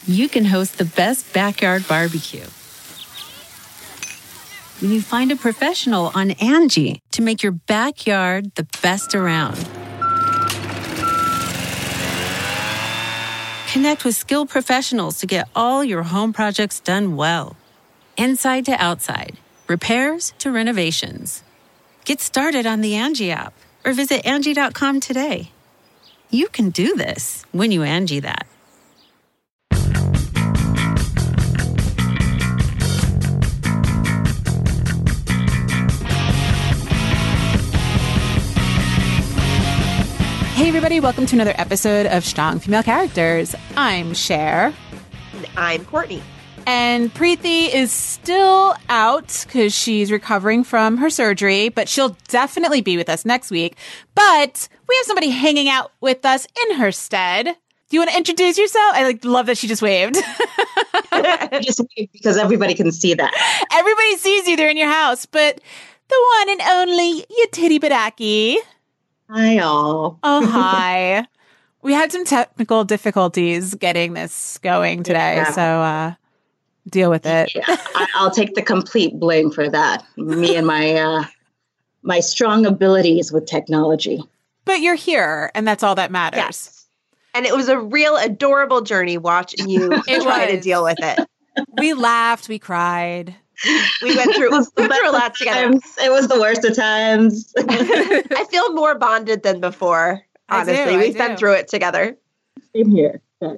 you can host the best backyard barbecue. When you find a professional on Angie to make your backyard the best around. Connect with skilled professionals to get all your home projects done well. Inside to outside, repairs to renovations. Get started on the Angie app or visit Angie.com today. You can do this when you Angie that. Hey everybody, welcome to another episode of Strong Female Characters. I'm Cher. And I'm Courtney. And Preeti is still out because she's recovering from her surgery, but she'll definitely be with us next week. But we have somebody hanging out with us in her stead. Do you want to introduce yourself? I love that she just waved. Just waved because everybody can see that. Everybody sees you. They're in your house. But the one and only Yetiri Badaki. Hi, all. Oh, hi. We had some technical difficulties getting this going today, so deal with it. Yeah, I'll take the complete blame for that. Me and my my strong abilities with technology. But you're here, and that's all that matters. Yes. And it was a real adorable journey watching you try to deal with it. We laughed, we cried. We went through a lot together. It was the worst of times. I feel more bonded than before. Honestly, we've been through it together. Same here. Good.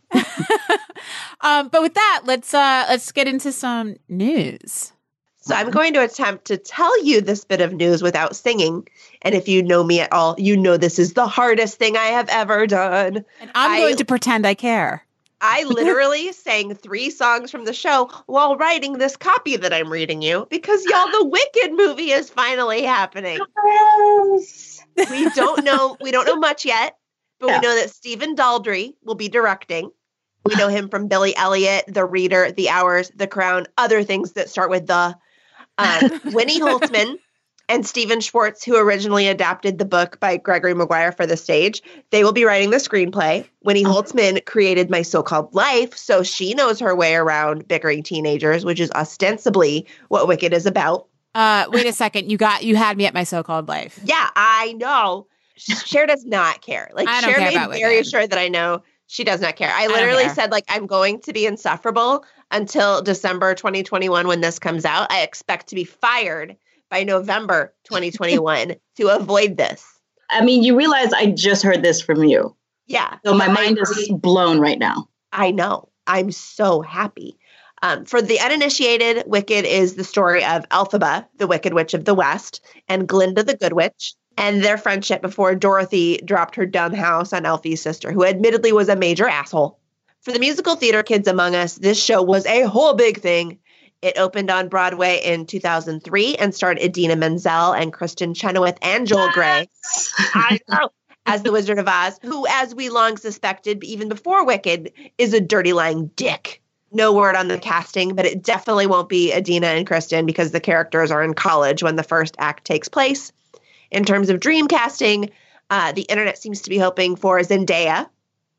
But with that, let's get into some news. So I'm going to attempt to tell you this bit of news without singing. And if you know me at all, you know this is the hardest thing I have ever done. And I'm going to pretend I care. I literally sang 3 songs from the show while writing this copy that I'm reading you because, y'all, the Wicked movie is finally happening. Yes. We don't know much yet, but we know that Stephen Daldry will be directing. We know him from Billy Elliot, The Reader, The Hours, The Crown, other things that start with the. Winnie Holtzman and Stephen Schwartz, who originally adapted the book by Gregory Maguire for the stage, they will be writing the screenplay. Winnie Holtzman created My So-Called Life, so she knows her way around bickering teenagers, which is ostensibly what Wicked is about. Wait a second. You had me at My So-Called Life. Yeah, I know. Cher does not care. Cher made very sure that I know she does not care. I literally said, I'm going to be insufferable until December 2021 when this comes out. I expect to be fired by November 2021 to avoid this. I mean, you realize I just heard this from you. Yeah. So my mind is blown right now. I know. I'm so happy. For the uninitiated, Wicked is the story of Elphaba, the Wicked Witch of the West, and Glinda, the Good Witch, and their friendship before Dorothy dropped her dumb house on Elfie's sister, who admittedly was a major asshole. For the musical theater kids among us, this show was a whole big thing. It opened on Broadway in 2003 and starred Idina Menzel and Kristen Chenoweth and Joel Grey. I know. As the Wizard of Oz, who, as we long suspected, even before Wicked, is a dirty lying dick. No word on the casting, but it definitely won't be Idina and Kristen because the characters are in college when the first act takes place. In terms of dream casting, the internet seems to be hoping for Zendaya.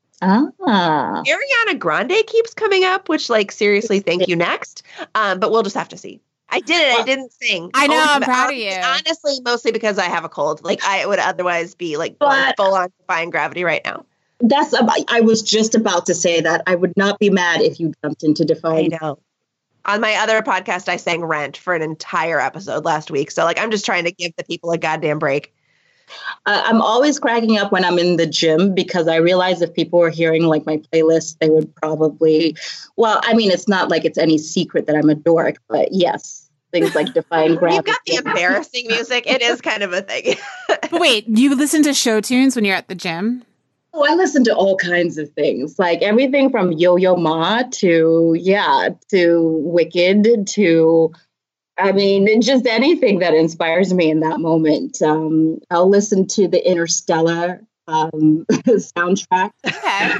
Ariana Grande keeps coming up, which, seriously, thank you next. But we'll just have to see. I did it. I didn't sing. I know. I'm proud of you. Honestly, mostly because I have a cold. I would otherwise be full on defying gravity right now. I was just about to say that. I would not be mad if you jumped into defying. I know. On my other podcast, I sang Rent for an entire episode last week. So I'm just trying to give the people a goddamn break. I'm always cracking up when I'm in the gym because I realize if people were hearing my playlist, they would probably, it's not like it's any secret that I'm a dork, but yes, things like Defying Gravity. You've got the embarrassing music. It is kind of a thing. But wait, you listen to show tunes when you're at the gym? Oh, I listen to all kinds of things, everything from Yo-Yo Ma to Wicked to... just anything that inspires me in that moment. I'll listen to the Interstellar soundtrack. Okay.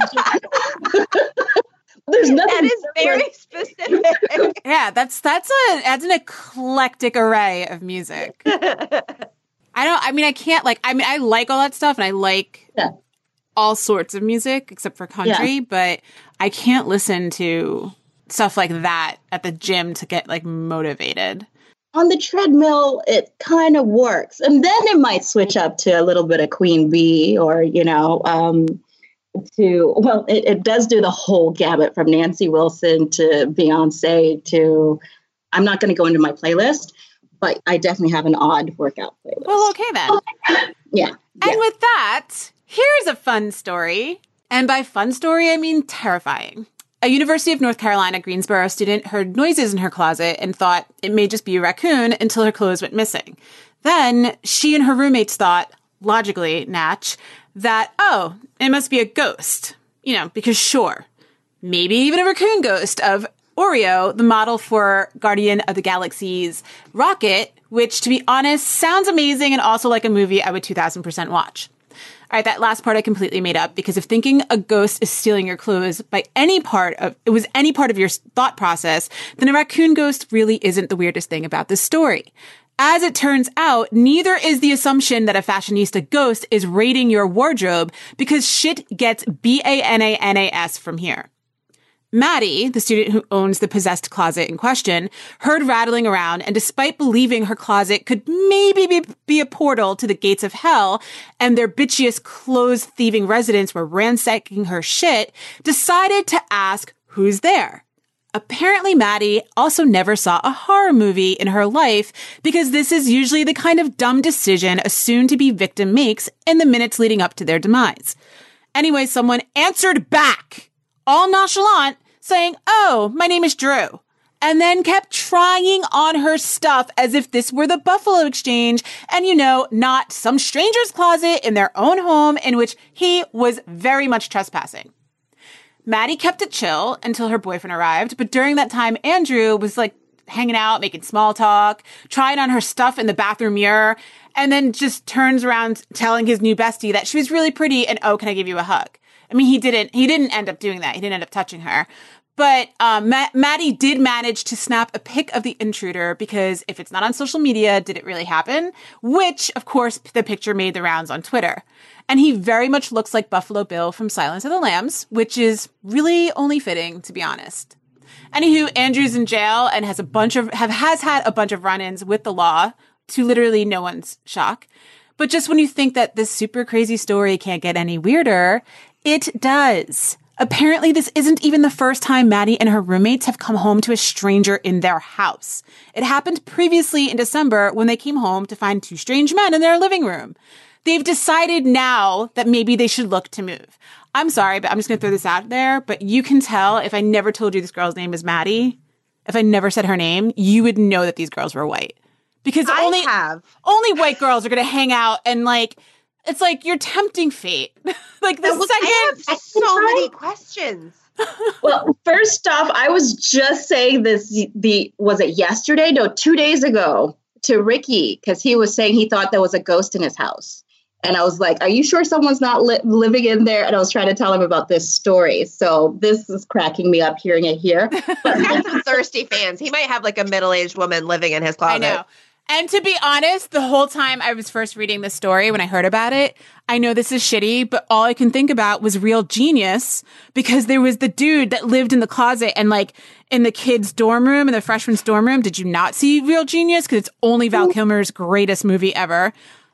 There's nothing. That is very specific. Yeah, that's an eclectic array of music. I like all that stuff, and I like all sorts of music except for country, but I can't listen to stuff like that at the gym to get like motivated. On the treadmill, it kind of works. And then it might switch up to a little bit of Queen Bee or, it does do the whole gamut from Nancy Wilson to Beyonce to, I'm not going to go into my playlist, but I definitely have an odd workout playlist. Well, okay then. Yeah. And with that, here's a fun story. And by fun story, I mean terrifying. A University of North Carolina Greensboro student heard noises in her closet and thought it may just be a raccoon until her clothes went missing. Then she and her roommates thought, logically, Natch, that, oh, it must be a ghost. Because sure, maybe even a raccoon ghost of Oreo, the model for Guardian of the Galaxy's rocket, which, to be honest, sounds amazing and also like a movie I would 2000% watch. All right, that last part I completely made up because if thinking a ghost is stealing your clothes by any part of your thought process, then a raccoon ghost really isn't the weirdest thing about this story. As it turns out, neither is the assumption that a fashionista ghost is raiding your wardrobe because shit gets BANANAS from here. Maddie, the student who owns the possessed closet in question, heard rattling around, and despite believing her closet could maybe be a portal to the gates of hell, and their bitchiest clothes-thieving residents were ransacking her shit, decided to ask who's there. Apparently, Maddie also never saw a horror movie in her life because this is usually the kind of dumb decision a soon-to-be victim makes in the minutes leading up to their demise. Anyway, someone answered back, all nonchalant, saying, "Oh, my name is Drew," and then kept trying on her stuff as if this were the Buffalo Exchange and, not some stranger's closet in their own home in which he was very much trespassing. Maddie kept it chill until her boyfriend arrived, but during that time, Andrew was hanging out, making small talk, trying on her stuff in the bathroom mirror, and then just turns around telling his new bestie that she was really pretty and, "Oh, can I give you a hug?" I mean, he didn't end up doing that. He didn't end up touching her. But Maddie did manage to snap a pic of the intruder because if it's not on social media, did it really happen? Which, of course, the picture made the rounds on Twitter. And he very much looks like Buffalo Bill from Silence of the Lambs, which is really only fitting, to be honest. Anywho, Andrew's in jail and has had a bunch of run-ins with the law, to literally no one's shock. But just when you think that this super crazy story can't get any weirder, it does. Apparently, this isn't even the first time Maddie and her roommates have come home to a stranger in their house. It happened previously in December when they came home to find two strange men in their living room. They've decided now that maybe they should look to move. I'm sorry, but I'm just going to throw this out there, but you can tell if I never told you this girl's name is Maddie, if I never said her name, you would know that these girls were white. Because only white girls are going to hang out and it's like you're tempting fate. I have so many questions. Well, first off, I was just saying this, was it yesterday? No, 2 days ago to Ricky, because he was saying he thought there was a ghost in his house. And I was like, are you sure someone's not living in there? And I was trying to tell him about this story. So this is cracking me up hearing it here. But he has some thirsty fans. He might have a middle-aged woman living in his closet. I know. And to be honest, the whole time I was first reading the story, when I heard about it, I know this is shitty, but all I can think about was Real Genius, because there was the dude that lived in the closet and in the kids' dorm room, in the freshman's dorm room. Did you not see Real Genius? Because it's only Val Kilmer's greatest movie ever.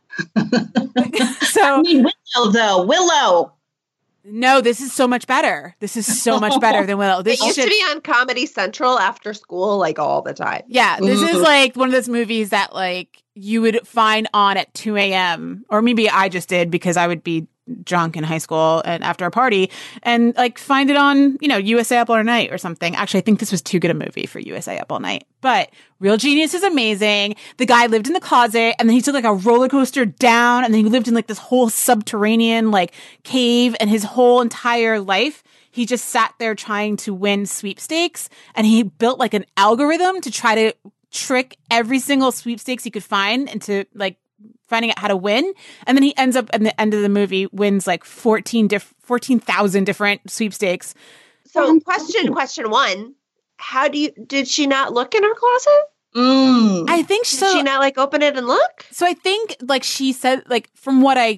So Willow. No, this is so much better. This is so much better than Willow. This it used to be on Comedy Central after school, all the time. Yeah, this is one of those movies that you would find on at 2 a.m. Or maybe I just did because I would be drunk in high school and after a party and find it on, USA Up All Night or something. Actually, I think this was too good a movie for USA Up All Night. But Real Genius is amazing. The guy lived in the closet and then he took a roller coaster down and then he lived in this whole subterranean cave, and his whole entire life he just sat there trying to win sweepstakes, and he built an algorithm to try to trick every single sweepstakes he could find into finding out how to win. And then he ends up at the end of the movie wins 14,000 different sweepstakes. So question one, did she not look in her closet? I think so. Did she not open it and look? So I think she said, from what I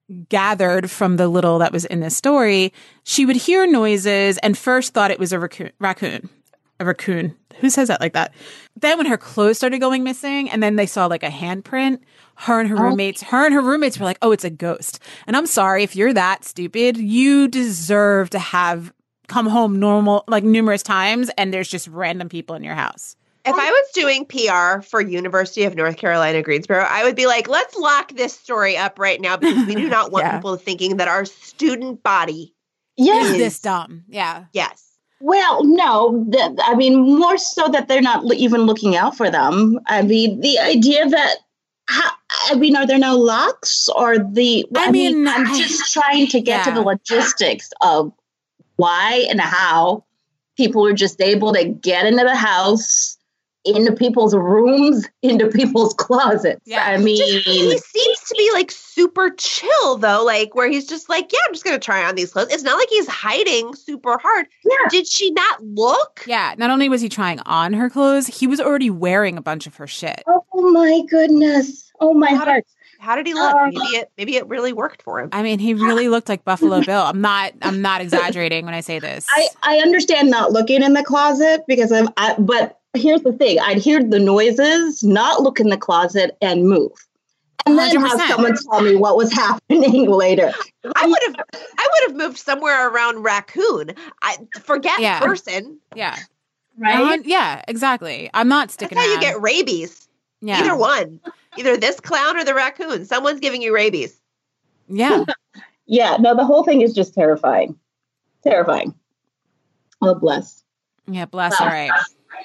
gathered from the little that was in this story, she would hear noises and first thought it was a raccoon. A raccoon. Who says that like that? Then when her clothes started going missing and then they saw like a handprint, her and her roommates were like, oh, it's a ghost. And I'm sorry, if you're that stupid, you deserve to have come home like numerous times and there's just random people in your house. If I was doing PR for University of North Carolina, Greensboro, I would be like, let's lock this story up right now because we do not want people thinking that our student body is this dumb. Yeah. Yes. Well, no, I mean, more so that they're not even looking out for them. I mean, the idea that, are there no locks or I'm just trying to get to the logistics of why and how people were just able to get into the house, into people's rooms, into people's closets. Yeah. I mean, he seems to be like super chill though, like where he's just like, yeah, I'm just going to try on these clothes. It's not like he's hiding super hard. Yeah. Did she not look? Yeah. Not only was he trying on her clothes, he was already wearing a bunch of her shit. Oh my goodness. Oh my heart. How did he look? Maybe it really worked for him. I mean, he really looked like Buffalo Bill. I'm not exaggerating when I say this. I understand not looking in the closet because but here's the thing. I'd hear the noises, not look in the closet and move. And then 100%. have someone tell me what was happening later. I would have moved somewhere around raccoon. Forget person. Yeah. Right? Yeah, exactly. I'm not sticking That's how around. you get rabies. Yeah. Either one. Either this clown or the raccoon. Someone's giving you rabies. Yeah. Yeah. No, the whole thing is just terrifying. Terrifying. Oh, bless. Yeah, bless. All right.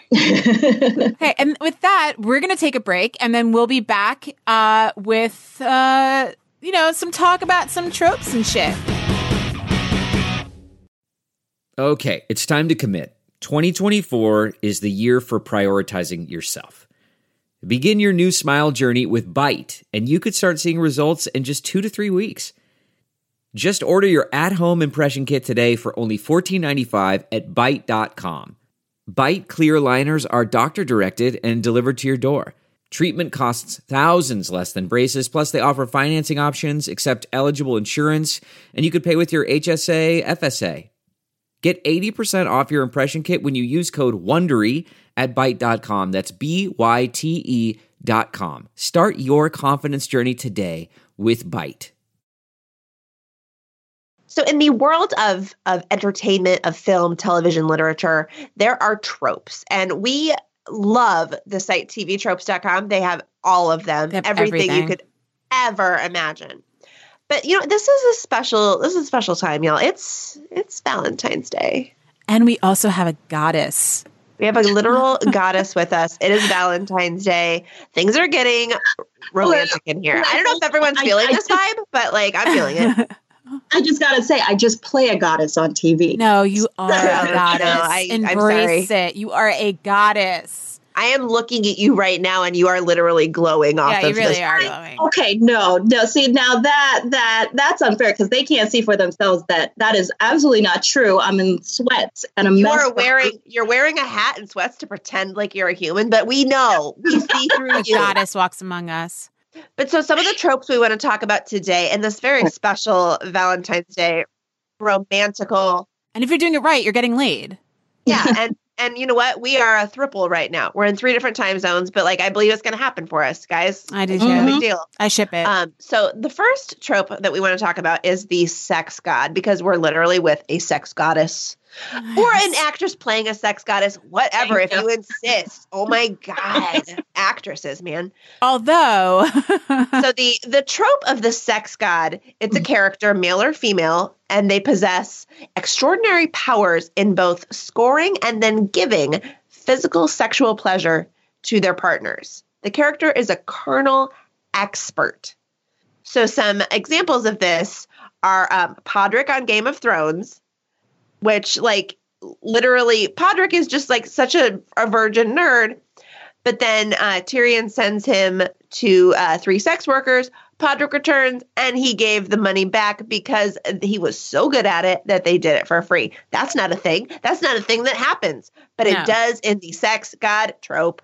Okay, and with that, we're going to take a break, and then we'll be back with, some talk about some tropes and shit. Okay, it's time to commit. 2024 is the year for prioritizing yourself. Begin your new smile journey with Byte, and you could start seeing results in just 2 to 3 weeks. Just order your at-home impression kit today for only $14.95 at Byte.com. Byte clear liners are doctor-directed and delivered to your door. Treatment costs thousands less than braces, plus they offer financing options, accept eligible insurance, and you could pay with your HSA, FSA. Get 80% off your impression kit when you use code WONDERY at Byte.com. That's BYTE.com. Start your confidence journey today with Byte. So in the world of entertainment, of film, television, literature, there are tropes. And we love the site tvtropes.com. They have all of them, everything you could ever imagine. But this is a special time, y'all. It's Valentine's Day. And we also have a goddess. We have a literal goddess with us. It is Valentine's Day. Things are getting romantic in here. I don't know if everyone's feeling this vibe, but I'm feeling it. I just got to say, I just play a goddess on TV. No, you are a goddess. I'm Embrace sorry. it. You are a goddess. I am looking at you right now, and you are literally glowing off. Yeah, you really this. are glowing. Okay, no. See, now that's unfair because they can't see for themselves that is absolutely not true. I'm in sweats and you're wearing a hat and sweats to pretend like you're a human, but we know we see through The you. goddess walks among us. But so some of the tropes we want to talk about today in this very special Valentine's Day, romantical. And if you're doing it right, you're getting laid. Yeah, and you know what? We are a throuple right now. We're in 3 different time zones, but I believe it's going to happen for us, guys. I do too. No big deal. I ship it. So the first trope that we want to talk about is the sex god, because we're literally with a sex goddess. Nice. Or an actress playing a sex goddess, whatever, if you insist. Oh my God. Actresses, man. Although. So the trope of the sex god, it's a character, male or female, and they possess extraordinary powers in both scoring and then giving physical sexual pleasure to their partners. The character is a carnal expert. So some examples of this are Podrick on Game of Thrones, which literally Podrick is just such a virgin nerd. But then Tyrion sends him to 3 sex workers. Podrick returns and he gave the money back because he was so good at it that they did it for free. That's not a thing. That's not a thing that happens. But it does in the sex god trope.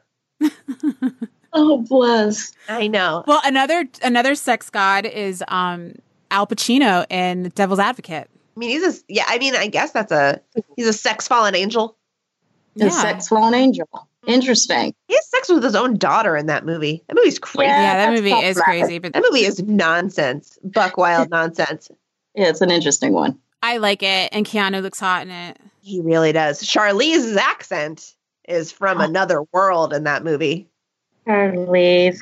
Oh, bless. I know. Well, another sex god is Al Pacino in Devil's Advocate. I mean, I guess he's a sex fallen angel. The sex fallen angel. Interesting. He has sex with his own daughter in that movie. That movie's crazy. Yeah, that that's movie is problematic. crazy, but That movie is nonsense. Buck wild nonsense. Yeah, it's an interesting one. I like it, and Keanu looks hot in it. He really does. Charlize's accent is from another world in that movie. Charlize,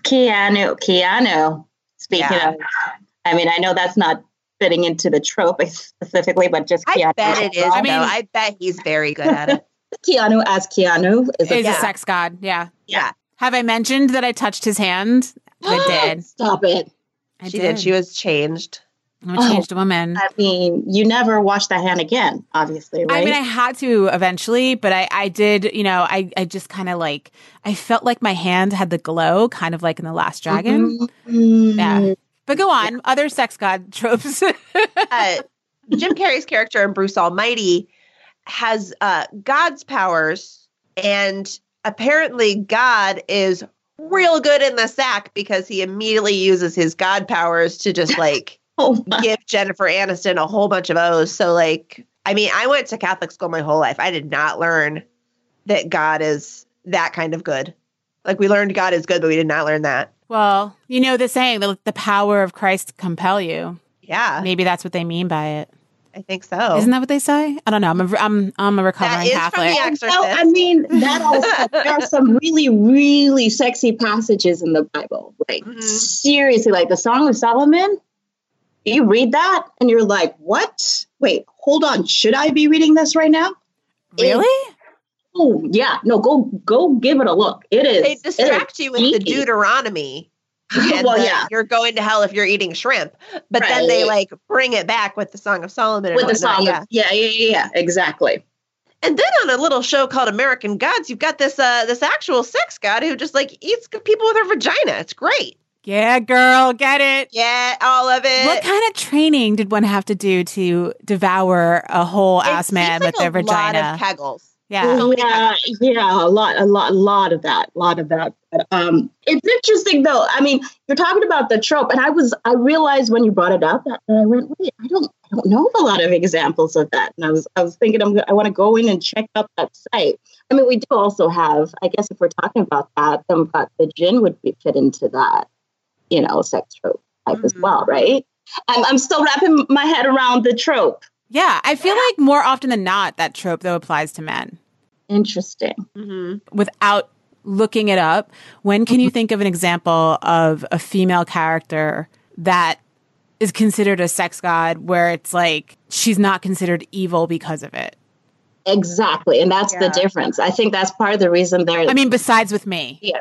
Keanu. Speaking of, I mean, I know that's not fitting into the trope specifically, but just Keanu. I bet it is. I mean, I bet he's very good at it. Keanu as Keanu is Is a sex god, yeah. Yeah. Have I mentioned that I touched his hand? I did. Stop it. I She did. She was changed. I'm a changed woman. I mean, you never wash that hand again, obviously, right? I mean, I had to eventually, but I did, I just kind of I felt like my hand had the glow, kind of like in The Last Dragon. Mm-hmm. Yeah. But go on, other sex god tropes. Jim Carrey's character in Bruce Almighty has God's powers, and apparently God is real good in the sack because he immediately uses his God powers to just give Jennifer Aniston a whole bunch of O's. So I mean, I went to Catholic school my whole life. I did not learn that God is that kind of good. We learned God is good, but we did not learn that. Well, the saying, the power of Christ compel you. Yeah, Maybe that's what they mean by it. I think so. Isn't that what they say? I don't know. I'm a recovering That is Catholic. from The Exorcist. No, I mean, that also, there are some really, really sexy passages in the Bible. Seriously, the Song of Solomon. You read that and you're like, what? Wait, hold on. Should I be reading this right now? Really? Oh, yeah. No, go give it a look. It is. They distract you with the geeky. Deuteronomy. And you're going to hell if you're eating shrimp. But then they bring it back with the Song of Solomon. With the song. Yeah, exactly. And then on a little show called American Gods, you've got this actual sex god who just eats people with her vagina. It's great. Yeah, girl, get it. Yeah, all of it. What kind of training did one have to do to devour a whole ass man with their vagina? A lot of kegels. Yeah. A lot of that. But, it's interesting though. I mean, you're talking about the trope, and I realized when you brought it up that I went, wait, I don't know a lot of examples of that. And I was thinking I want to go in and check out that site. I mean, we do also have, I guess if we're talking about that, then the djinn would fit into that, sex trope type as well, right? I'm still wrapping my head around the trope. Yeah, I feel like more often than not, that trope, though, applies to men. Interesting. Mm-hmm. Without looking it up, when can you think of an example of a female character that is considered a sex god where it's she's not considered evil because of it? Exactly. And that's the difference. I think that's part of the reason there. I mean, besides with me. Yeah.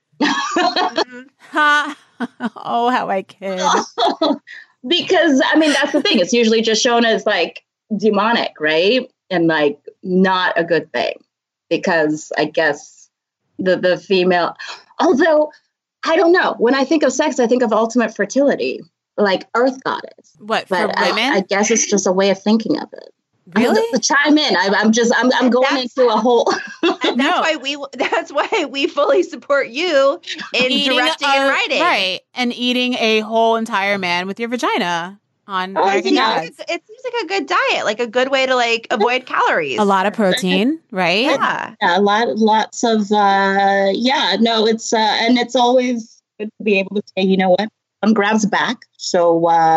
Oh, how I kid. Because, I mean, that's the thing. It's usually just shown as demonic, right? And not a good thing. Because I guess the female, although I don't know, when I think of sex, I think of ultimate fertility, earth goddess. What, but for women? I guess it's just a way of thinking of it. Really? To chime in. I'm going into a whole. And that's why we fully support you in directing and writing. Right. And eating a whole entire man with your vagina on American Gods. It seems like a good diet, a good way to avoid calories. A lot of protein, right? Yeah. Lots of, no, it's, and it's always good to be able to say, you know what, 1 gram's back. So,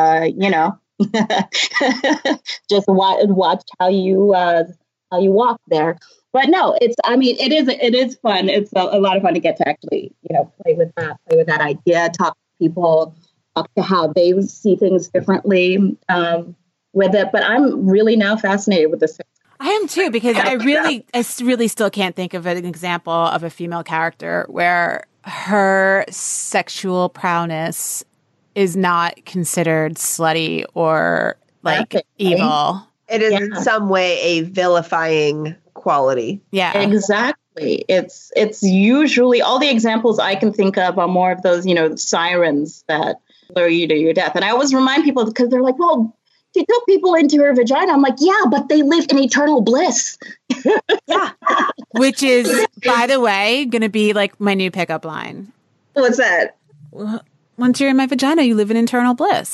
just watch how you walk there. But no, it is fun. It's a lot of fun to get to actually, play with that idea, talk to people, talk to how they see things differently with it. But I'm really now fascinated with this. I am too, because I really still can't think of an example of a female character where her sexual prowess is not considered slutty or evil. It is in some way a vilifying quality. Yeah, exactly. It's usually all the examples I can think of are more of those, sirens that lure you to your death. And I always remind people because they're like, well, she took people into her vagina. I'm like, yeah, but they live in eternal bliss. Yeah. Which is, by the way, going to be my new pickup line. What's that? Once you're in my vagina, you live in eternal bliss.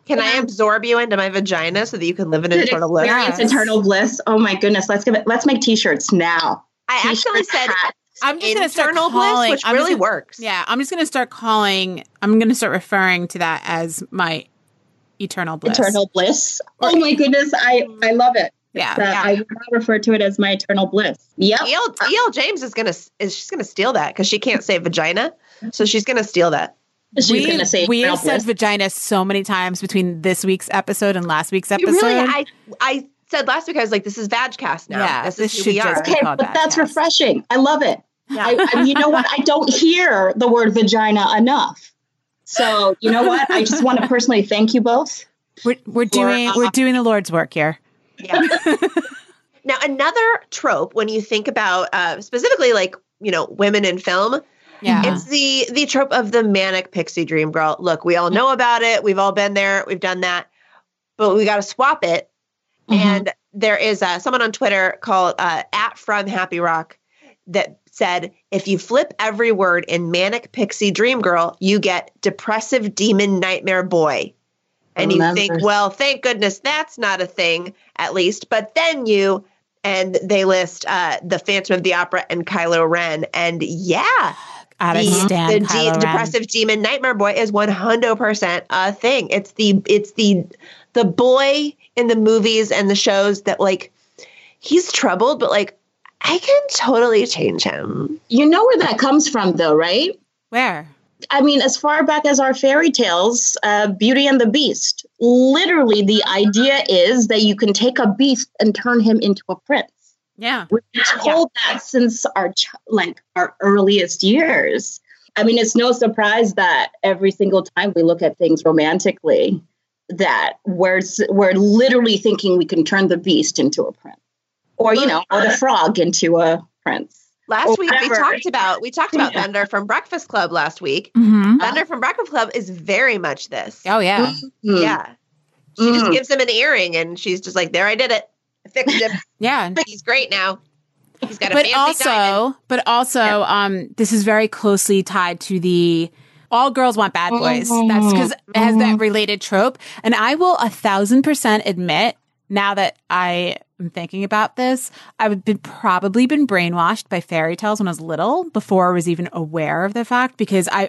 Can I absorb you into my vagina so that you can live in eternal bliss? Experience eternal bliss. Oh my goodness. Let's make t-shirts now. I actually said I'm just going to start internal calling, bliss, which really works. Yeah, I'm just going to start referring to that as my eternal bliss. Eternal bliss. Oh my goodness. I love it. Yeah. I would not refer to it as my eternal bliss. Yep. E.L. James she's gonna steal that because she can't say vagina. So she's going to steal that. We have said vagina so many times between this week's episode and last week's episode. I said last week, I was like, this is Vagcast now. Yeah, this should be just okay, but that's refreshing. I love it. Yeah. You know what? I don't hear the word vagina enough. So you know what? I just want to personally thank you both. We're doing the Lord's work here. Yeah. Now, another trope when you think about specifically like, women in film, it's the trope of the manic pixie dream girl. Look, we all know about it. We've all been there. We've done that. But we got to swap it. Mm-hmm. And there is someone on Twitter called @FromHappyRock that said, if you flip every word in manic pixie dream girl, you get depressive demon nightmare boy. And you think, well, thank goodness that's not a thing, at least. But then and they list the Phantom of the Opera and Kylo Ren. And the depressive demon nightmare boy is 100% a thing. It's the boy in the movies and the shows that like he's troubled, but like I can totally change him. You know where that comes from, though, right? Where? I mean, as far back as our fairy tales, Beauty and the Beast. Literally, the idea is that you can take a beast and turn him into a prince. Yeah. We've been told that since our earliest years. I mean, it's no surprise that every single time we look at things romantically, that we're literally thinking we can turn the beast into a prince, or or the frog into a prince. Last week we talked about Thunder from Breakfast Club last week. Mm-hmm. Thunder from Breakfast Club is very much this. Oh yeah. Mm-hmm. Yeah. She just gives him an earring and she's just like, there, I did it. I fixed him. Yeah. He's great now. He's got a fancy diamond. But also, this is very closely tied to the all girls want bad boys. That's because it has that related trope. And I will 1,000% admit, now that I am thinking about this, I've probably been brainwashed by fairy tales when I was little before I was even aware of the fact, because I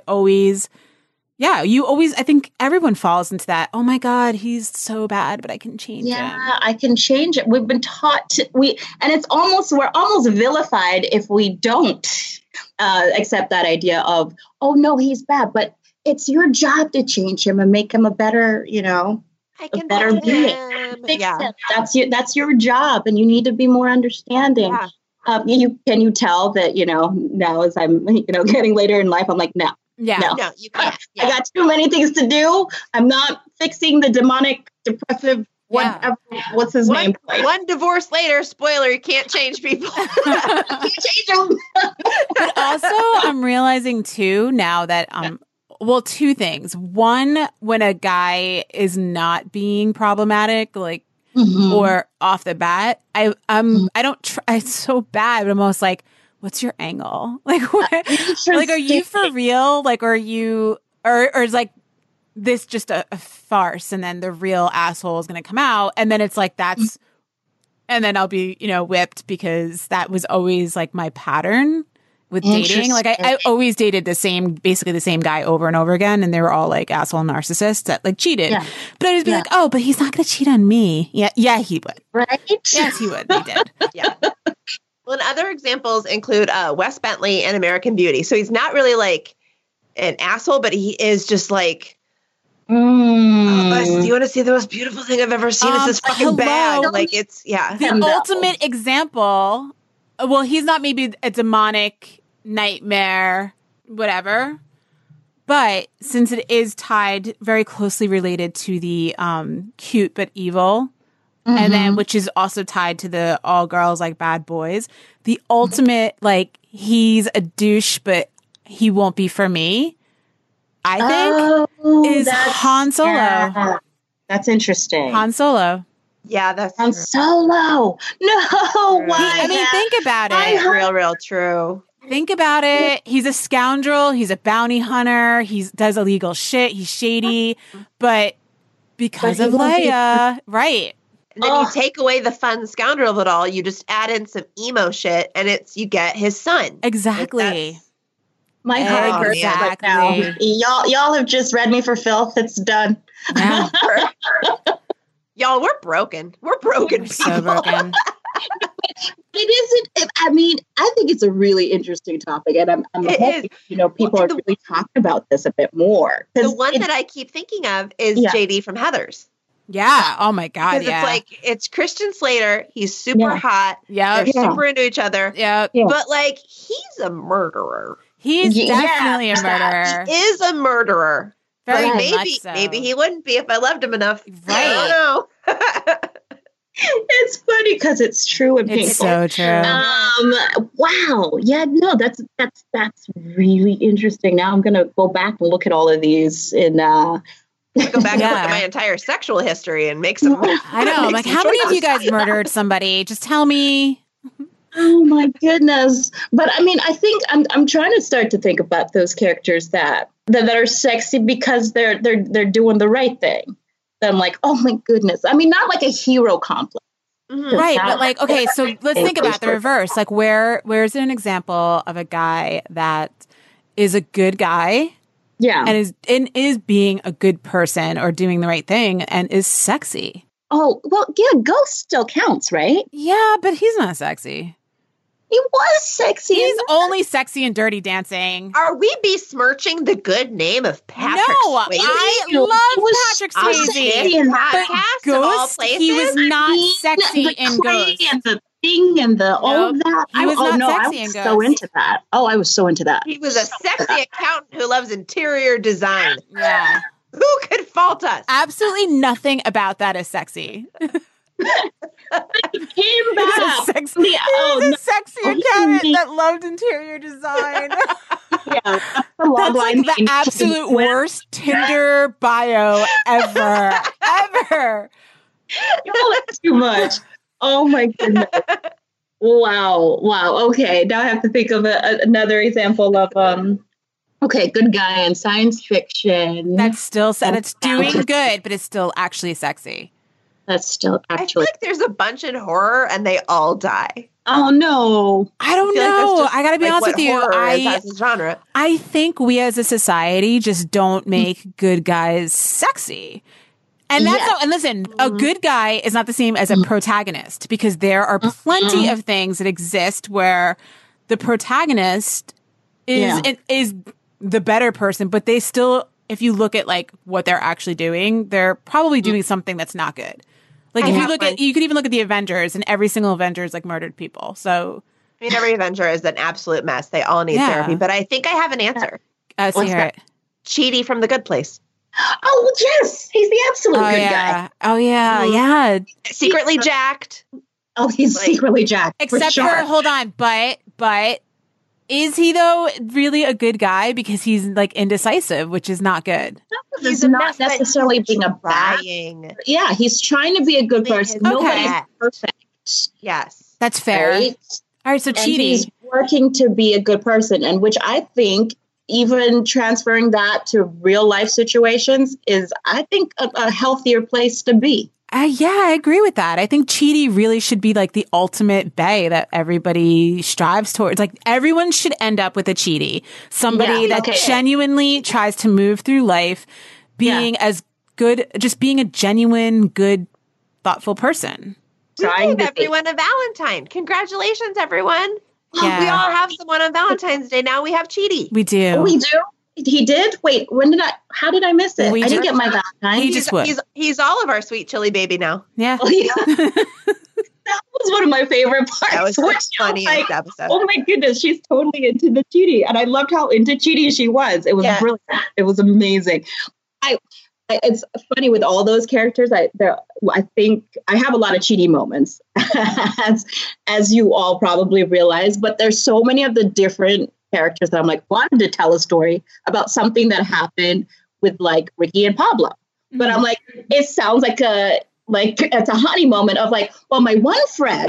think everyone falls into that. Oh my God, he's so bad, but I can change him. Yeah, I can change it. We've been taught and we're almost vilified if we don't accept that idea of, oh no, he's bad, but it's your job to change him and make him a better, I can a better being. Fix him. That's your job, and you need to be more understanding. Yeah. Can you tell that now as I'm getting later in life, I'm like no, you can't. Yeah. I got too many things to do. I'm not fixing the demonic, depressive. What's his name? One divorce later, spoiler, you can't change people. You can't change them. But also, I'm realizing too now that two things. One, when a guy is not being problematic, like or off the bat, I don't try. It's so bad, but I'm almost like, what's your angle? Like, like, are you for real? Like, are you, or is like this just a farce? And then the real asshole is going to come out, and then it's like that's, and then I'll be whipped because that was always like my pattern with dating. Like I always dated basically the same guy over and over again, and they were all like asshole narcissists that like cheated. Yeah. But I'd just be like, oh, but he's not going to cheat on me. Yeah, he would. Right? Yes, he would. He did. Yeah. Well, and other examples include Wes Bentley and American Beauty. So he's not really like an asshole, but he is just like, oh, guys, do you want to see the most beautiful thing I've ever seen? It's this fucking bag. Like it's, The ultimate example. Well, he's not maybe a demonic nightmare, whatever. But since it is tied, very closely related to the cute but evil, and then which is also tied to the all girls like bad boys, the ultimate, like, he's a douche, but he won't be for me, I think, is Han Solo. Yeah. That's interesting. Han Solo. Yeah, that's Han Solo. No, why? I mean, think about it. Real true. Think about it. He's a scoundrel. He's a bounty hunter. He does illegal shit. He's shady. But Because But he of won't be- Leia. Right. And then Oh. you take away the fun scoundrel of it all. You just add in some emo shit, and you get his son. Exactly. My heart hurts right now. Exactly. Y'all have just read me for filth. It's done. Yeah. Y'all, we're broken. We're broken people. So broken. It isn't. I mean, I think it's a really interesting topic, and I'm It hoping people Well, are and really talking about this a bit more. 'Cause The one it- that I keep thinking of is Yeah. JD from Heathers. Yeah. Oh my God. Because Yeah. it's like, it's Christian Slater. He's super Yeah. hot. yeah. They're Yeah. super into each other. Yeah. Yeah. But like, he's a murderer. He's Yeah. definitely a murderer. He is a murderer. Very But much maybe, so. maybe he wouldn't be if I loved him enough. Right. I don't know. it's funny because it's true and It's painful. so true. Wow. Yeah. No. That's really interesting. Now I'm gonna go back and look at all of these in. Go back and look Yeah. at my entire sexual history and make some. I know. I'm make like, some how many of you choices. guys murdered somebody? Just tell me. Oh my goodness. But I mean, I think I'm trying to start to think about those characters that are sexy because they're doing the right thing. That I'm like, oh my goodness. I mean, not like a hero complex. Mhm. Right. That- But like, okay, so let's think about the reverse. Like where's an example of a guy that is a good guy Yeah. and is being a good person or doing the right thing and is sexy? Oh, well, yeah, Ghost still counts, right? Yeah, but he's not sexy. He was sexy. He's only sexy in Dirty Dancing. Are we besmirching the good name of Patrick No, Swayze? I He was love Patrick on Swayze. this in But podcast of all Ghost, places? he was not sexy the in clay Ghost. and the thing and the all of Nope. that. He was not sexy I in was so Ghost. into that. Oh, I was so into that. He was a sexy accountant who loves interior design. Yeah. Who could fault us? Absolutely nothing about that is sexy. Came He's a back. sexy, Yeah, oh, he's a no. sexy Oh, accountant he- that loved interior design. Yeah, that's the log That's line like the name. absolute worst Tinder bio ever. Ever. Oh, that's too much. Oh my goodness. Wow. Okay, now I have to think of another example of okay, good guy in science fiction. That's still it's doing good, but it's still actually sexy. That's still I feel actually. like there's a bunch in horror and they all die. Oh no. I don't I feel like that's know. just, I gotta be like, honest what with you. horror is as a genre. I think we as a society just don't make good guys sexy. And that's Yeah. not, and listen, a good guy is not the same as a protagonist because there are plenty of things that exist where the protagonist is the better person, but they still, if you look at like what they're actually doing, they're probably doing something that's not good. Like I if you have look one. at, you could even look at the Avengers, and every single Avengers like murdered people. So I mean, every Avenger is an absolute mess. They all need Yeah. therapy. But I think I have an answer. let's What's hear that? it. Chidi from The Good Place. Oh yes, he's the absolute Oh good yeah. guy. Oh yeah. Yeah. Secretly jacked. Oh, he's Like- secretly Jack. Except sure. for hold on, but is he though really a good guy because he's like indecisive, which is not good. he's a not mess, but necessarily he's being a bad. trying. Yeah, he's trying to be a good Doing person. his Nobody's best. perfect. Yes. That's fair. Right? All right, so And he's cheating. working to be a good person, and which I think even transferring that to real life situations is, I think, a healthier place to be. Yeah, I agree with that. I think Chidi really should be like the ultimate bae that everybody strives towards. Like everyone should end up with a Chidi, somebody Yeah, that okay. genuinely tries to move through life, being as good, just being a genuine, good, thoughtful person. We Trying gave to be. everyone a Valentine. Congratulations, everyone. Yeah. We all have someone on Valentine's Day. Now we have Chidi. We do. Oh, we do? He did? Wait, how did I miss it? We I didn't just- get my Valentine. He just would. He's all of our sweet chili baby now. Yeah. Oh, yeah. That was one of my favorite parts. That was the which I was funniest like, episode. oh my goodness, she's totally into the Chidi. And I loved how into Chidi she was. It was Yeah. brilliant. It was amazing. It's funny with all those characters. I think I have a lot of Chidi moments, as you all probably realize. But there's so many of the different characters that I'm like wanted to tell a story about something that happened with like Ricky and Pablo. But I'm like, it sounds like it's a honey moment of like, well, my one friend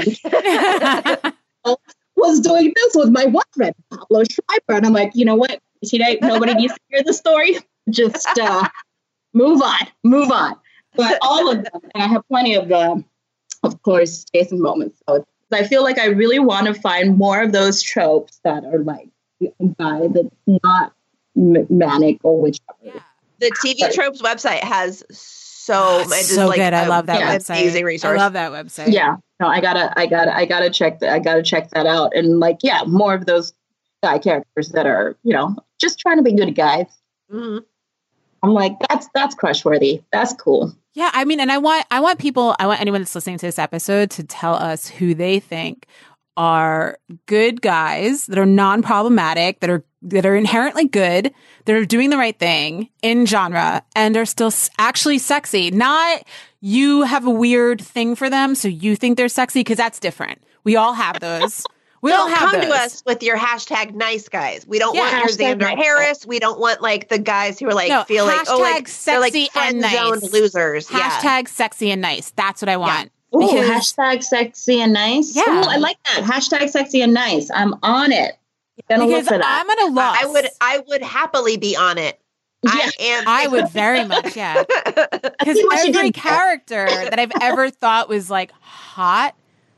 was doing this with my one friend, Pablo Schreiber. And I'm like, you know what? Nobody needs to hear the story. Just move on. But all of them, and I have plenty of them, of course, Jason moments. So I feel like I really want to find more of those tropes that are like a guy that's not manic or whichever. Yeah. The TV Tropes website has so much. So good. I love that website. Amazing resource. I love that website. Yeah. No, I gotta check that. I gotta check that out. And like, yeah, more of those guy characters that are, just trying to be good guys. Mm-hmm. I'm like, that's crush worthy. That's cool. Yeah, I mean, and I want anyone that's listening to this episode to tell us who they think are good guys that are non-problematic, that are inherently good, that are doing the right thing in genre and are still actually sexy. Not you have a weird thing for them, so you think they're sexy, because that's different. We all have those. We all have come those. to us with your hashtag nice guys. We don't want your Xander Harris. We don't want like the guys who are like feel like they're like friend zoned losers. Hashtag sexy and nice. That's what I want. Yeah. Ooh, hashtag sexy and nice. Yeah. Ooh, I like that. Hashtag sexy and nice. I'm on it. Because I'm at a loss. I would happily be on it. Yeah. I would very much, yeah. Because every character that I've ever thought was like hot,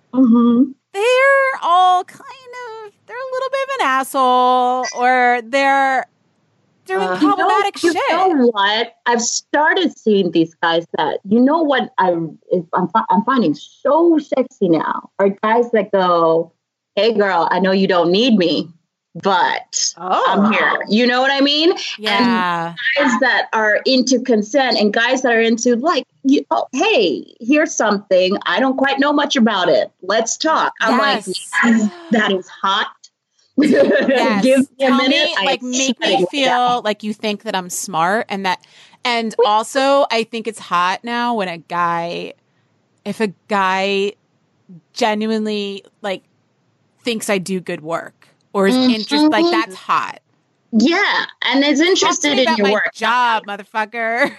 they're all they're a little bit of an asshole, or they're doing problematic shit. You know what? I've started seeing these guys that, what I'm finding so sexy now are guys that go, hey girl, I know you don't need me, but I'm here. You know what I mean? Yeah. And guys that are into consent and guys that are into like, hey, here's something. I don't quite know much about it. Let's talk. I'm like, that is hot. Yes. Give me a minute. Make me feel like you think that I'm smart, and also I think it's hot now when if a guy genuinely like thinks I do good work or is interested, like that's hot. Yeah, and is interested in your work. Job, motherfucker.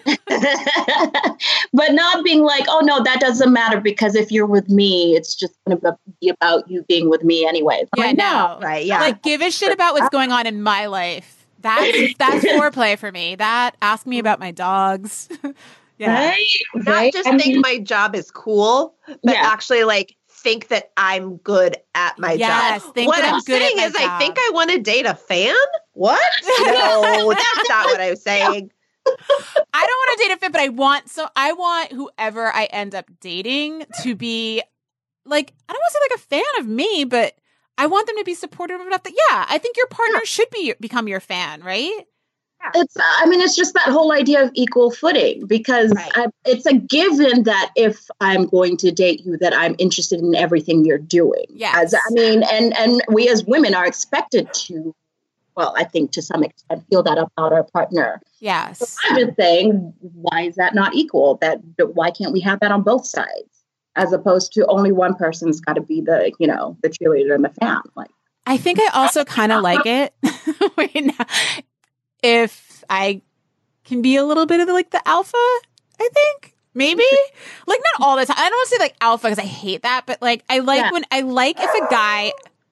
But not being like, oh no, that doesn't matter because if you're with me, it's just going to be about you being with me anyway. Yeah, no, right? Yeah, like give a shit about what's going on in my life. That's foreplay for me. Ask me about my dogs. Yeah, right? Not just think my job is cool, but actually like think that I'm good at my job. What I'm saying is I think I want to date a fan. What? No, that's not what I'm saying. I don't want to date a fan, but I want whoever I end up dating to be like, I don't want to say like a fan of me, but I want them to be supportive enough that, I think your partner should become your fan, right? It's just that whole idea of equal footing, because it's a given that if I'm going to date you, that I'm interested in everything you're doing. Yes. And we as women are expected to, well, I think to some extent feel that about our partner. Yes. So I'm just saying, why is that not equal? Why can't we have that on both sides, as opposed to only one person's got to be the cheerleader and the fan? Like, I think I also kind of like it. Wait, now. If I can be a little bit of the alpha, I think maybe like not all the time. I don't want to say like alpha because I hate that, but like I like if a guy.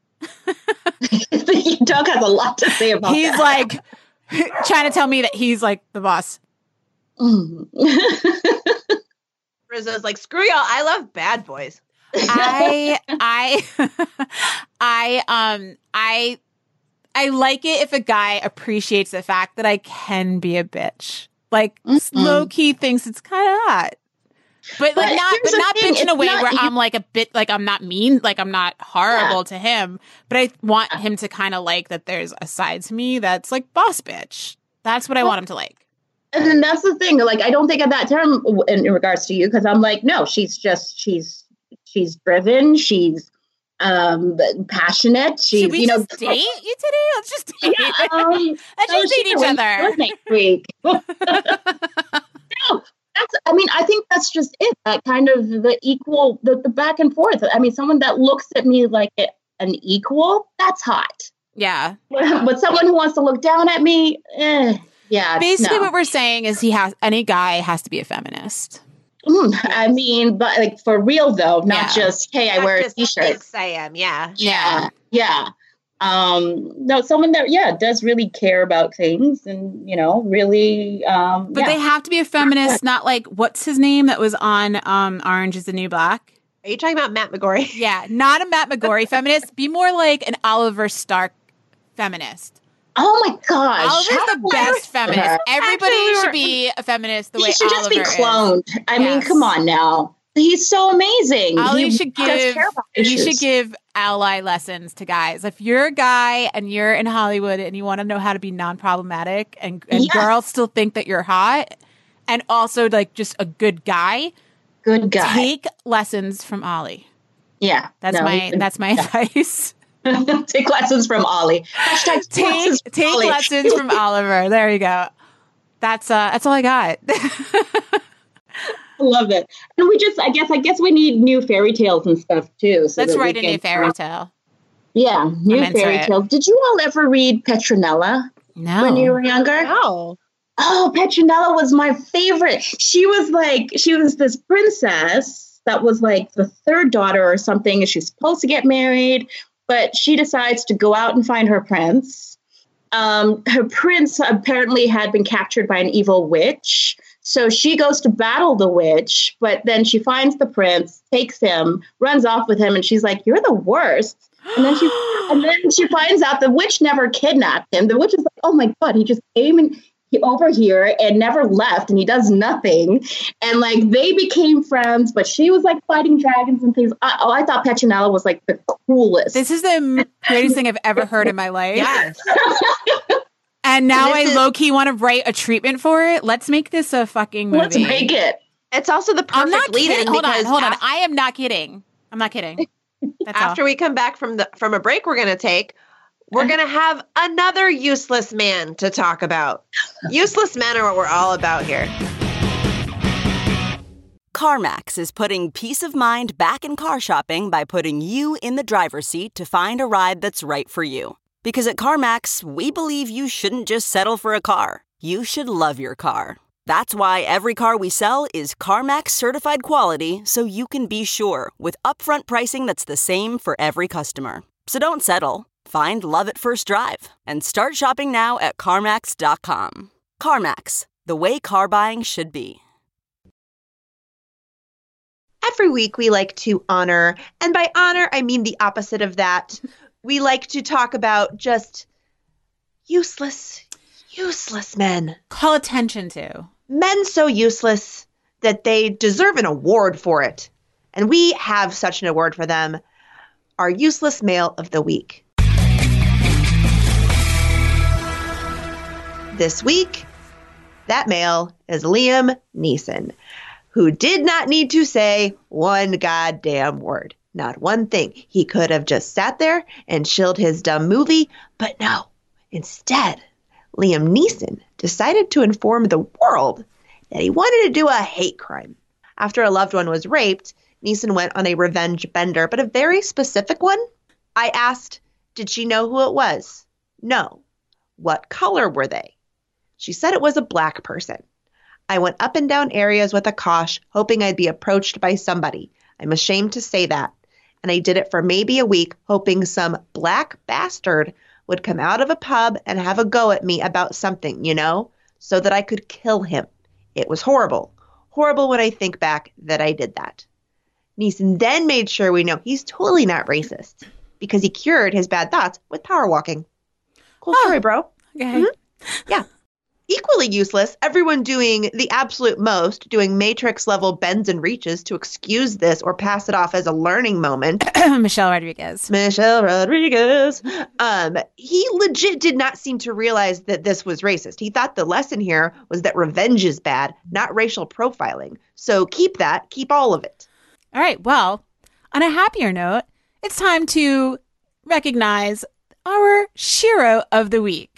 Doug has a lot to say about he's that. Like trying to tell me that he's like the boss. Rizzo's like, screw y'all. I love bad boys. I like it if a guy appreciates the fact that I can be a bitch. Like low key thinks it's kind of hot, but not bitch in a way where I'm like a bit like I'm not mean, like I'm not horrible to him. But I want him to kind of like that. There's a side to me that's like boss bitch. That's what I want him to like. And then that's the thing. Like I don't think of that term in regards to you because I'm like, no, she's driven. She's passionate. She's, should we just date you today? Let's just date. Let's just date each other. Next week. No, I think that's just it. That kind of the equal, the back and forth. I mean, someone that looks at me like an equal, that's hot. Yeah. But someone who wants to look down at me, yeah. Basically, what we're saying is any guy has to be a feminist. I mean, but like for real though, not just, hey, I wear a t-shirt. I am, yeah. Yeah. No, someone that, does really care about things and, really. But they have to be a feminist, not like, what's his name that was on Orange is the New Black? Are you talking about Matt McGorry? Yeah, not a Matt McGorry feminist. Be more like an Oliver Stark feminist. Oh my gosh. Oliver's the best feminist. Everybody should be a feminist the way Oliver is. He should just be cloned. I mean, come on now. He's so amazing. Ollie should give ally lessons to guys. If you're a guy and you're in Hollywood and you want to know how to be non-problematic and girls still think that you're hot and also like just a good guy, take lessons from Ollie. Yeah. That's my advice. Take lessons from Ollie. Take lessons from Oliver. There you go. That's all I got. I love it. And I guess we need new fairy tales and stuff too. So let's write a new fairy tale. Yeah, new fairy tales. Did you all ever read Petronella? No. When you were younger? No. Oh, Petronella was my favorite. She was this princess that was like the third daughter or something, and she's supposed to get married, but she decides to go out and find her prince. Her prince apparently had been captured by an evil witch. So she goes to battle the witch, but then she finds the prince, takes him, runs off with him, and she's like, "You're the worst." And then she finds out the witch never kidnapped him. The witch is like, "Oh my God, he just came over here and never left, and he does nothing." And like they became friends, but she was like fighting dragons and things. I thought Petronella was like the coolest. This is the greatest thing I've ever heard in my life. Yes. And now I low-key want to write a treatment for it. Let's make this a fucking movie. Let's make it. It's also the perfect lead-in. Hold on. I am not kidding. I'm not kidding. That's after we come back from a break we're going to take, we're going to have another useless man to talk about. Useless men are what we're all about here. CarMax is putting peace of mind back in car shopping by putting you in the driver's seat to find a ride that's right for you. Because at CarMax, we believe you shouldn't just settle for a car. You should love your car. That's why every car we sell is CarMax certified quality, so you can be sure with upfront pricing that's the same for every customer. So don't settle. Find love at first drive and start shopping now at CarMax.com. CarMax, the way car buying should be. Every week we like to honor, and by honor I mean the opposite of that. We like to talk about just useless men. Call attention to. Men so useless that they deserve an award for it. And we have such an award for them. Our Useless Male of the Week. This week, that male is Liam Neeson, who did not need to say one goddamn word. Not one thing. He could have just sat there and chilled his dumb movie, but no. Instead, Liam Neeson decided to inform the world that he wanted to do a hate crime. After a loved one was raped, Neeson went on a revenge bender, but a very specific one. I asked, did she know who it was? No. What color were they? She said it was a black person. I went up and down areas with Akash, hoping I'd be approached by somebody. I'm ashamed to say that. And I did it for maybe a week, hoping some black bastard would come out of a pub and have a go at me about something, so that I could kill him. It was horrible. Horrible when I think back that I did that. Neeson then made sure we know he's totally not racist because he cured his bad thoughts with power walking. Cool story, bro. Okay. Mm-hmm. Yeah. Equally useless, everyone doing the absolute most, doing Matrix-level bends and reaches to excuse this or pass it off as a learning moment. Michelle Rodriguez. He legit did not seem to realize that this was racist. He thought the lesson here was that revenge is bad, not racial profiling. So keep all of it. All right, well, on a happier note, it's time to recognize our Shiro of the Week.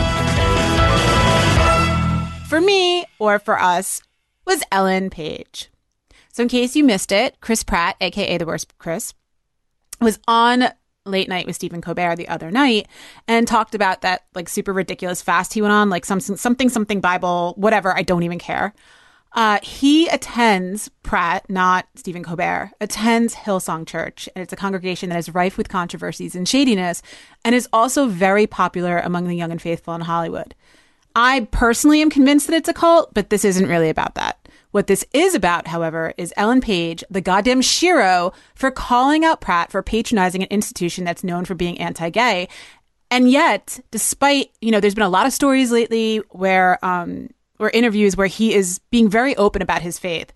For me, or for us, was Ellen Page. So in case you missed it, Chris Pratt, a.k.a. The Worst Chris, was on Late Night with Stephen Colbert the other night and talked about that like super ridiculous fast he went on, like something Bible, whatever, I don't even care. He attends, Pratt, not Stephen Colbert, attends Hillsong Church, and it's a congregation that is rife with controversies and shadiness, and is also very popular among the young and faithful in Hollywood. I personally am convinced that it's a cult, but this isn't really about that. What this is about, however, is Ellen Page, the goddamn shiro, for calling out Pratt for patronizing an institution that's known for being anti-gay. And yet, despite, there's been a lot of stories lately where, or interviews where he is being very open about his faith,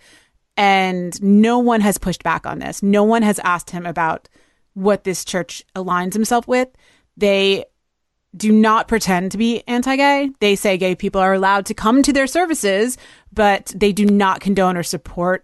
and no one has pushed back on this. No one has asked him about what this church aligns himself with. They do not pretend to be anti-gay. They say gay people are allowed to come to their services, but they do not condone or support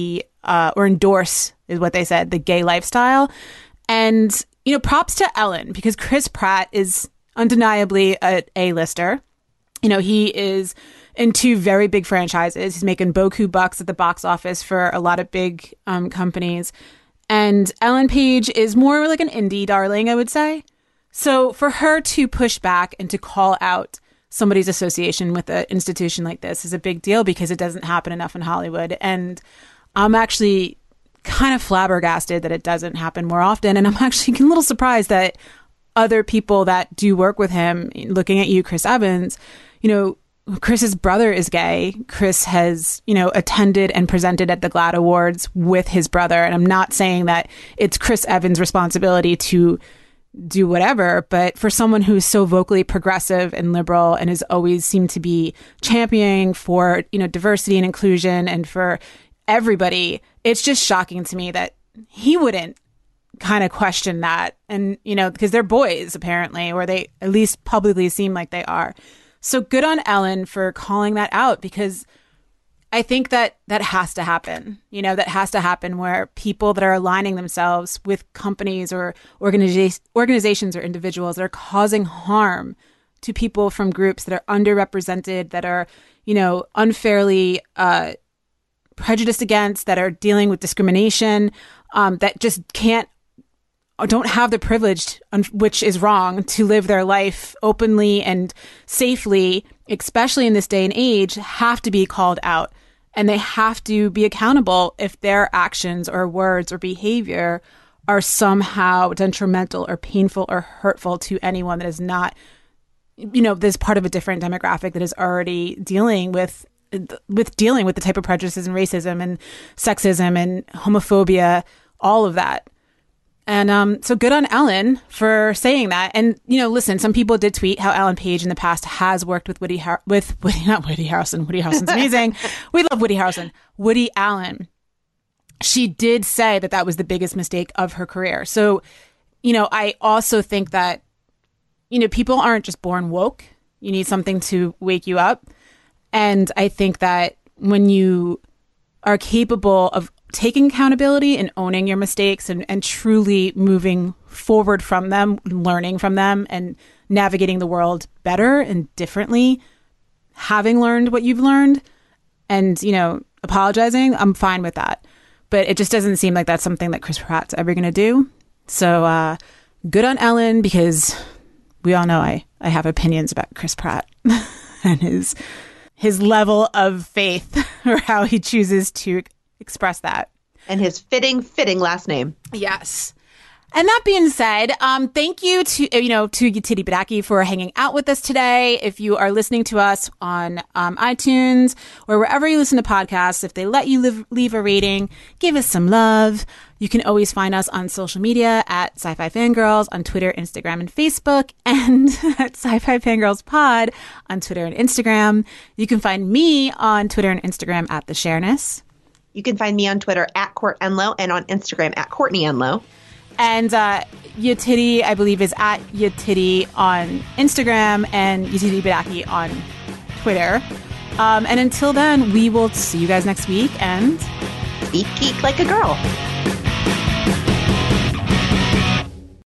or endorse, is what they said, the gay lifestyle. And, props to Ellen, because Chris Pratt is undeniably a A-lister. He is in 2 very big franchises. He's making boku bucks at the box office for a lot of big companies. And Ellen Page is more like an indie darling, I would say. So for her to push back and to call out somebody's association with an institution like this is a big deal, because it doesn't happen enough in Hollywood. And I'm actually kind of flabbergasted that it doesn't happen more often. And I'm actually a little surprised that other people that do work with him, looking at you, Chris Evans, Chris's brother is gay. Chris has, attended and presented at the GLAAD Awards with his brother. And I'm not saying that it's Chris Evans' responsibility to do whatever, but for someone who's so vocally progressive and liberal and has always seemed to be championing for, diversity and inclusion and for everybody, it's just shocking to me that he wouldn't kind of question that. And, because they're boys, apparently, or they at least publicly seem like they are. So good on Ellen for calling that out, because I think that has to happen. That has to happen, where people that are aligning themselves with companies or organizations or individuals that are causing harm to people from groups that are underrepresented, that are, unfairly prejudiced against, that are dealing with discrimination, that just don't have the privilege, which is wrong, to live their life openly and safely, especially in this day and age, have to be called out. And they have to be accountable if their actions or words or behavior are somehow detrimental or painful or hurtful to anyone that is not, this part of a different demographic that is already dealing with the type of prejudices and racism and sexism and homophobia, all of that. And so good on Ellen for saying that. And, listen, some people did tweet how Ellen Page in the past has worked with Woody Harrelson. Woody Harrelson's amazing. We love Woody Harrelson. Woody Allen. She did say that was the biggest mistake of her career. So, I also think that, people aren't just born woke. You need something to wake you up. And I think that when you are capable of taking accountability and owning your mistakes and truly moving forward from them, learning from them, and navigating the world better and differently, having learned what you've learned and, apologizing, I'm fine with that. But it just doesn't seem like that's something that Chris Pratt's ever going to do. So good on Ellen, because we all know I have opinions about Chris Pratt and his level of faith, or how he chooses to express that. And his fitting last name. Yes. And that being said, thank you to Yetidi Badaki for hanging out with us today. If you are listening to us on iTunes or wherever you listen to podcasts, if they let you leave a rating, give us some love. You can always find us on social media at Sci-Fi Fangirls on Twitter, Instagram, and Facebook, and at Sci-Fi Fangirls Pod on Twitter and Instagram. You can find me on Twitter and Instagram at The Shareness. You can find me on Twitter at Court Enlow and on Instagram at Courtney Enlow. And Yetidi, I believe, is at Yetidi on Instagram and Yetidi Badaki on Twitter. And until then, we will see you guys next week, and speak geek like a girl.